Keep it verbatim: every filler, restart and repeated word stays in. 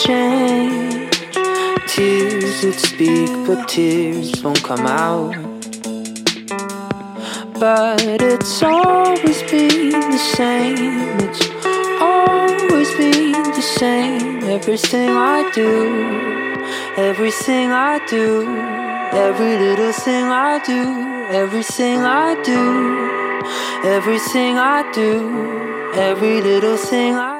change. Tears that speak, but tears won't come out. But it's always been the same. It's always been the same. Everything I do, everything I do, every little thing I do, everything I do, everything I do, every little thing I do.